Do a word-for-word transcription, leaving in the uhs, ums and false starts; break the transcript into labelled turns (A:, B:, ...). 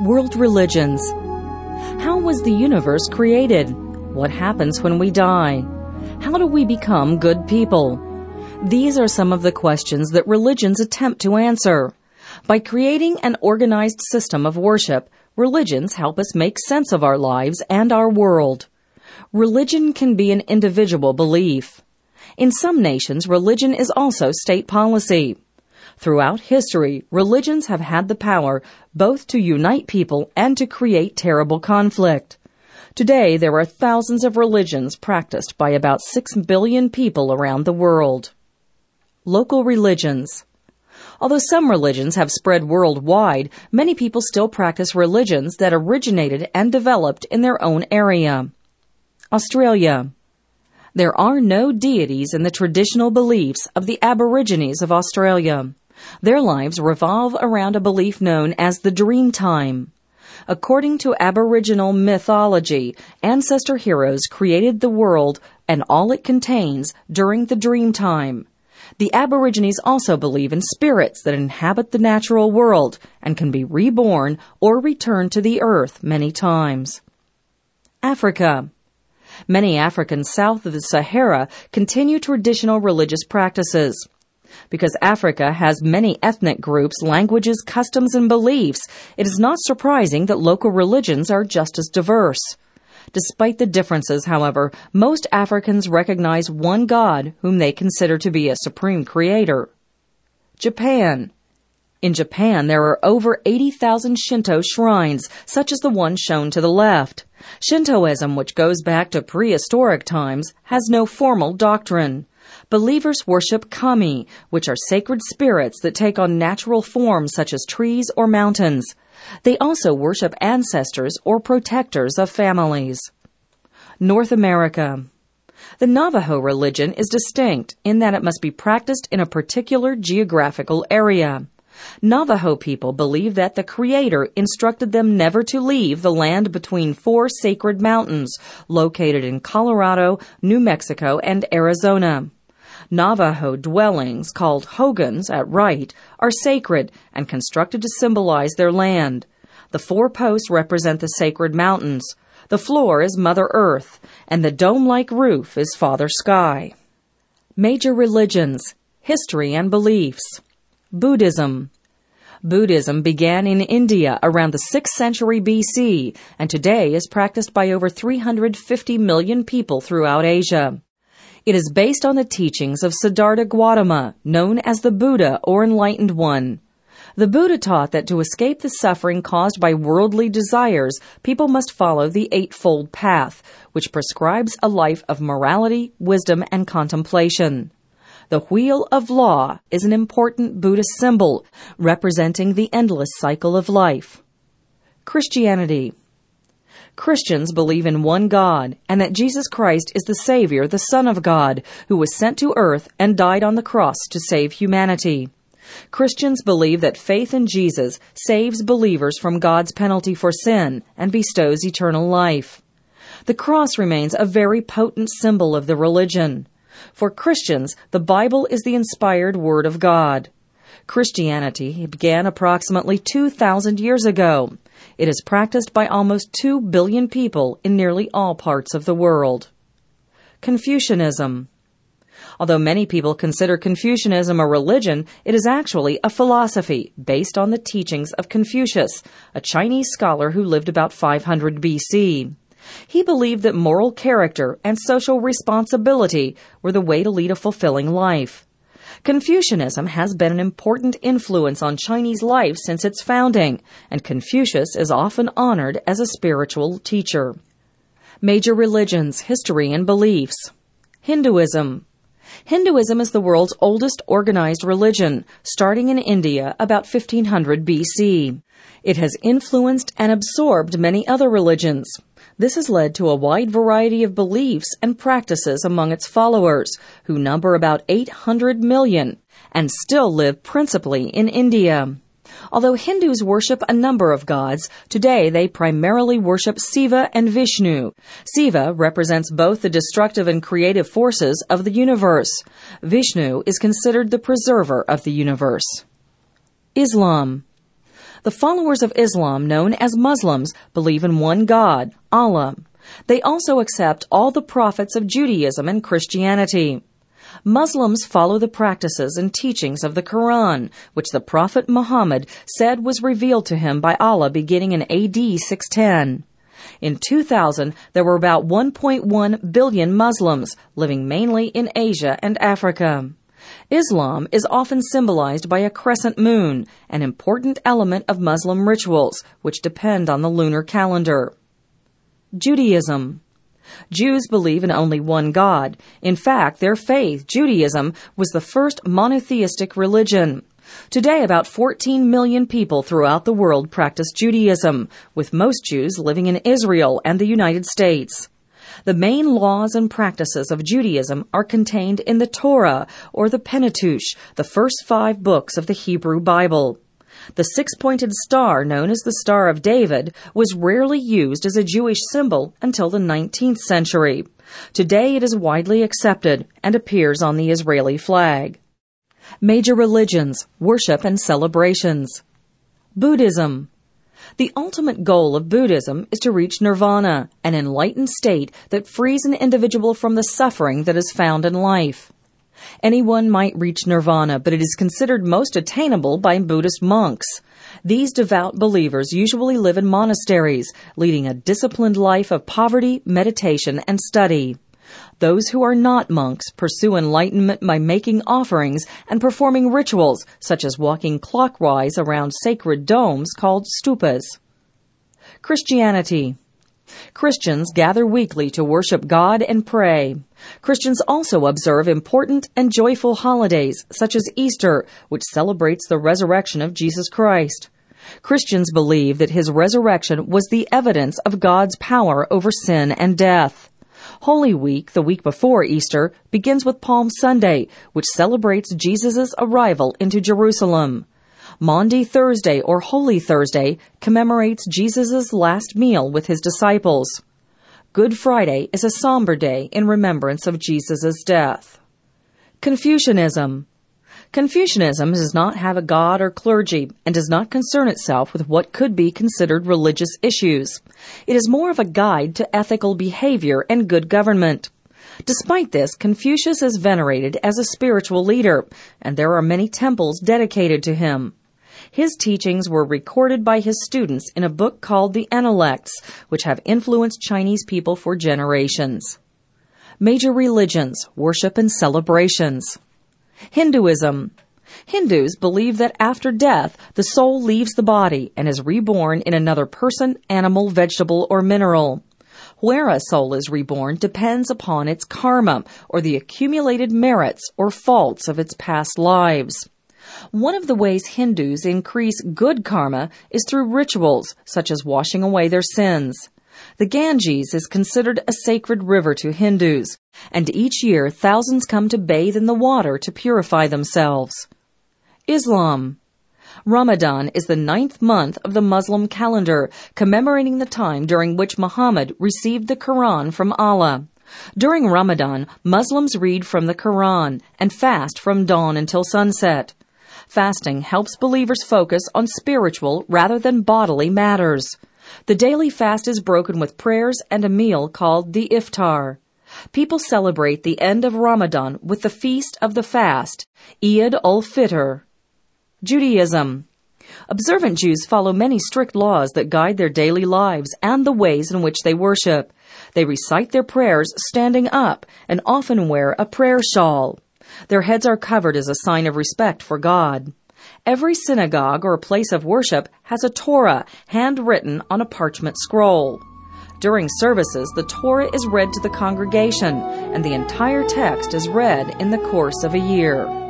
A: World religions. How was the universe created? What happens when we die? How do we become good people? These are some of the questions that religions attempt to answer. By creating an organized system of worship, religions help us make sense of our lives and our world. Religion can be an individual belief. In some nations, religion is also state policy. Throughout history, religions have had the power both to unite people and to create terrible conflict. Today, there are thousands of religions practiced by about six billion people around the world. Local religions. Although some religions have spread worldwide, many people still practice religions that originated and developed in their own area. Australia. There are no deities in the traditional beliefs of the Aborigines of Australia. Their lives revolve around a belief known as the dream time. According to Aboriginal mythology, ancestor heroes created the world and all it contains during the dream time. The Aborigines also believe in spirits that inhabit the natural world and can be reborn or returned to the earth many times. Africa. Many Africans south of the Sahara continue traditional religious practices. Because Africa has many ethnic groups, languages, customs, and beliefs, it is not surprising that local religions are just as diverse. Despite the differences, however, most Africans recognize one God whom they consider to be a supreme creator. Japan. In Japan, there are over eighty thousand Shinto shrines, such as the one shown to the left. Shintoism, which goes back to prehistoric times, has no formal doctrine. Believers worship kami, which are sacred spirits that take on natural forms such as trees or mountains. They also worship ancestors or protectors of families. North America. The Navajo religion is distinct in that it must be practiced in a particular geographical area. Navajo people believe that the Creator instructed them never to leave the land between four sacred mountains located in Colorado, New Mexico, and Arizona. Navajo dwellings, called hogans at right, are sacred and constructed to symbolize their land. The four posts represent the sacred mountains. The floor is Mother Earth, and the dome-like roof is Father Sky. Major religions, history and beliefs. Buddhism. Buddhism began in India around the sixth century B C and today is practiced by over three hundred fifty million people throughout Asia. It is based on the teachings of Siddhartha Gautama, known as the Buddha or Enlightened One. The Buddha taught that to escape the suffering caused by worldly desires, people must follow the Eightfold Path, which prescribes a life of morality, wisdom, and contemplation. The Wheel of Law is an important Buddhist symbol representing the endless cycle of life. Christianity. Christians believe in one God and that Jesus Christ is the Savior, the Son of God, who was sent to earth and died on the cross to save humanity. Christians believe that faith in Jesus saves believers from God's penalty for sin and bestows eternal life. The cross remains a very potent symbol of the religion. For Christians, the Bible is the inspired Word of God. Christianity began approximately two thousand years ago. It is practiced by almost two billion people in nearly all parts of the world. Confucianism. Although many people consider Confucianism a religion, it is actually a philosophy based on the teachings of Confucius, a Chinese scholar who lived about five hundred B C. He believed that moral character and social responsibility were the way to lead a fulfilling life. Confucianism has been an important influence on Chinese life since its founding, and Confucius is often honored as a spiritual teacher. Major religions, history, and beliefs. Hinduism. Hinduism is the world's oldest organized religion, starting in India about fifteen hundred B C. It has influenced and absorbed many other religions. This has led to a wide variety of beliefs and practices among its followers, who number about eight hundred million, and still live principally in India. Although Hindus worship a number of gods, today they primarily worship Shiva and Vishnu. Shiva represents both the destructive and creative forces of the universe. Vishnu is considered the preserver of the universe. Islam. The followers of Islam, known as Muslims, believe in one God, Allah. They also accept all the prophets of Judaism and Christianity. Muslims follow the practices and teachings of the Quran, which the Prophet Muhammad said was revealed to him by Allah beginning in A D six ten. In two thousand, there were about one point one billion Muslims, living mainly in Asia and Africa. Islam is often symbolized by a crescent moon, an important element of Muslim rituals, which depend on the lunar calendar. Judaism. Jews believe in only one God. In fact, their faith, Judaism, was the first monotheistic religion. Today, about fourteen million people throughout the world practice Judaism, with most Jews living in Israel and the United States. The main laws and practices of Judaism are contained in the Torah, or the Pentateuch, the first five books of the Hebrew Bible. The six-pointed star, known as the Star of David, was rarely used as a Jewish symbol until the nineteenth century. Today it is widely accepted and appears on the Israeli flag. Major religions, worship and celebrations. Buddhism. The ultimate goal of Buddhism is to reach nirvana, an enlightened state that frees an individual from the suffering that is found in life. Anyone might reach nirvana, but it is considered most attainable by Buddhist monks. These devout believers usually live in monasteries, leading a disciplined life of poverty, meditation, and study. Those who are not monks pursue enlightenment by making offerings and performing rituals, such as walking clockwise around sacred domes called stupas. Christianity. Christians gather weekly to worship God and pray. Christians also observe important and joyful holidays, such as Easter, which celebrates the resurrection of Jesus Christ. Christians believe that his resurrection was the evidence of God's power over sin and death. Holy Week, the week before Easter, begins with Palm Sunday, which celebrates Jesus' arrival into Jerusalem. Maundy Thursday, or Holy Thursday, commemorates Jesus' last meal with his disciples. Good Friday is a somber day in remembrance of Jesus' death. Confucianism. Confucianism does not have a god or clergy and does not concern itself with what could be considered religious issues. It is more of a guide to ethical behavior and good government. Despite this, Confucius is venerated as a spiritual leader, and there are many temples dedicated to him. His teachings were recorded by his students in a book called The Analects, which have influenced Chinese people for generations. Major religions, worship and celebrations. Hinduism. Hindus believe that after death, the soul leaves the body and is reborn in another person, animal, vegetable, or mineral. Where a soul is reborn depends upon its karma, or the accumulated merits or faults of its past lives. One of the ways Hindus increase good karma is through rituals, such as washing away their sins. The Ganges is considered a sacred river to Hindus, and each year thousands come to bathe in the water to purify themselves. Islam. Ramadan is the ninth month of the Muslim calendar, commemorating the time during which Muhammad received the Quran from Allah. During Ramadan, Muslims read from the Quran and fast from dawn until sunset. Fasting helps believers focus on spiritual rather than bodily matters. The daily fast is broken with prayers and a meal called the iftar. People celebrate the end of Ramadan with the feast of the fast, Eid al-Fitr. Judaism. Observant Jews follow many strict laws that guide their daily lives and the ways in which they worship. They recite their prayers standing up and often wear a prayer shawl. Their heads are covered as a sign of respect for God. Every synagogue or place of worship has a Torah handwritten on a parchment scroll. During services, the Torah is read to the congregation, and the entire text is read in the course of a year.